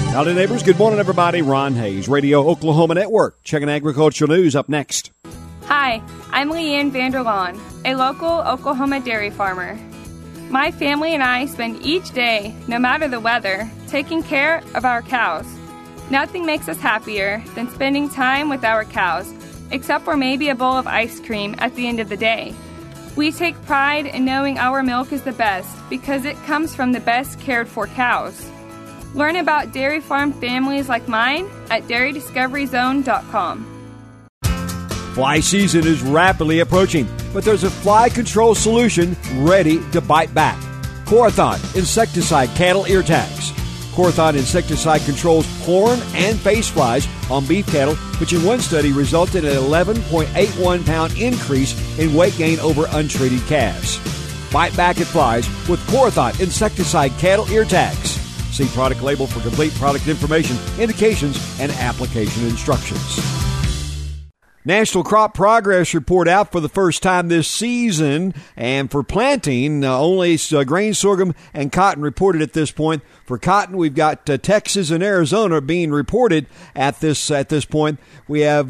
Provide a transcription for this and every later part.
Howdy, neighbors. Good morning, everybody. Ron Hayes, Radio Oklahoma Network. Checking agricultural news up next. Hi, I'm Leanne Vanderlaan, a local Oklahoma dairy farmer. My family and I spend each day, no matter the weather, taking care of our cows. Nothing makes us happier than spending time with our cows, except for maybe a bowl of ice cream at the end of the day. We take pride in knowing our milk is the best because it comes from the best cared for cows. Learn about dairy farm families like mine at dairydiscoveryzone.com. Fly season is rapidly approaching, but there's a fly control solution ready to bite back. Corathon Insecticide Cattle Ear Tags. Corathon insecticide controls horn and face flies on beef cattle, which in one study resulted in an 11.81-pound increase in weight gain over untreated calves. Bite back at flies with Corathon Insecticide Cattle Ear Tags. See product label for complete product information, indications, and application instructions. National Crop Progress Report out for the first time this season, and for planting, only grain, sorghum, and cotton reported at this point. For cotton, we've got Texas and Arizona being reported at this point. We have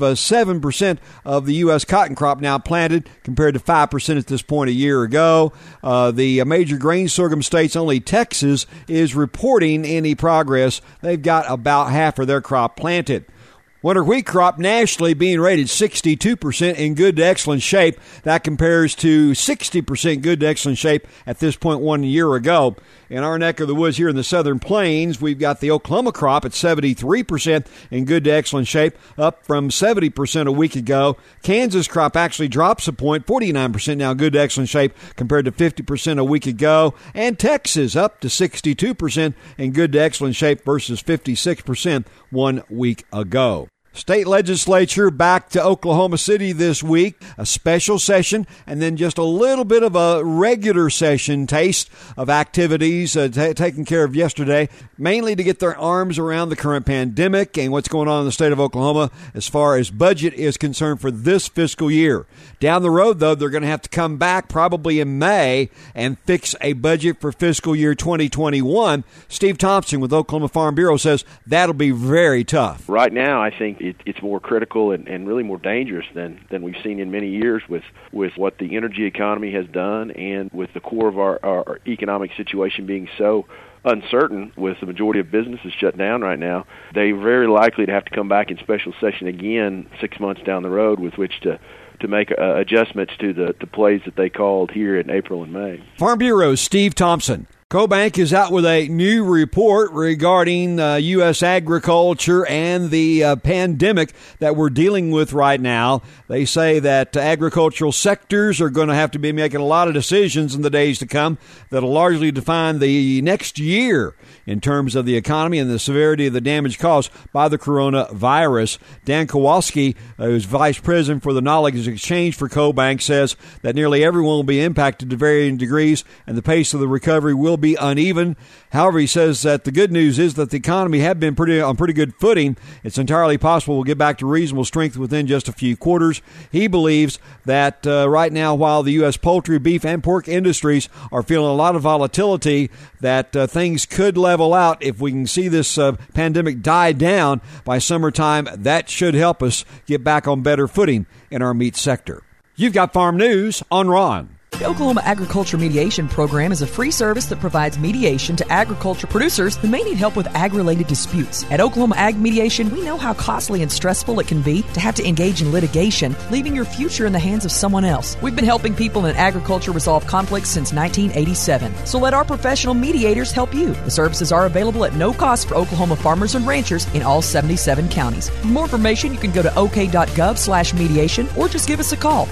7% of the U.S. cotton crop now planted compared to 5% at this point a year ago. The major grain sorghum states, only Texas is reporting any progress. They've got about half of their crop planted. Winter wheat crop nationally being rated 62% in good to excellent shape. That compares to 60% good to excellent shape at this point 1 year ago. In our neck of the woods here in the Southern Plains, we've got the Oklahoma crop at 73% in good to excellent shape, up from 70% a week ago. Kansas crop actually drops a point, 49% now good to excellent shape compared to 50% a week ago. And Texas up to 62% in good to excellent shape versus 56% 1 week ago. State legislature back to Oklahoma City this week, a special session, and then just a little bit of a regular session taste of activities taken care of yesterday, mainly to get their arms around the current pandemic and what's going on in the state of Oklahoma as far as budget is concerned for this fiscal year. Down the road, though, they're going to have to come back probably in May and fix a budget for fiscal year 2021. Steve Thompson with Oklahoma Farm Bureau says that'll be very tough. Right now, I think it's more critical and really more dangerous than we've seen in many years with what the energy economy has done and with the core of our economic situation being so uncertain with the majority of businesses shut down right now. They're very likely to have to come back in special session again 6 months down the road with which to make adjustments to the plays that they called here in April and May. Farm Bureau's Steve Thompson. CoBank is out with a new report regarding U.S. agriculture and the pandemic that we're dealing with right now. They say that agricultural sectors are going to have to be making a lot of decisions in the days to come that will largely define the next year in terms of the economy and the severity of the damage caused by the coronavirus. Dan Kowalski, who's vice president for the Knowledge Exchange for CoBank, says that nearly everyone will be impacted to varying degrees and the pace of the recovery will be uneven. However, he says that the good news is that the economy had been on pretty good footing. It's entirely possible we'll get back to reasonable strength within just a few quarters. He believes that right now, while the U.S. poultry, beef, and pork industries are feeling a lot of volatility, that things could level out if we can see this pandemic die down by summertime. That should help us get back on better footing in our meat sector. You've got Farm News on Ron. The Oklahoma Agriculture Mediation Program is a free service that provides mediation to agriculture producers who may need help with ag-related disputes. At Oklahoma Ag Mediation, we know how costly and stressful it can be to have to engage in litigation, leaving your future in the hands of someone else. We've been helping people in agriculture resolve conflicts since 1987. So let our professional mediators help you. The services are available at no cost for Oklahoma farmers and ranchers in all 77 counties. For more information, you can go to ok.gov/mediation or just give us a call,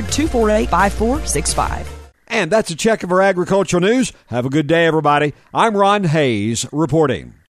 800-248-5465. And that's a check of our agricultural news. Have a good day, everybody. I'm Ron Hayes reporting.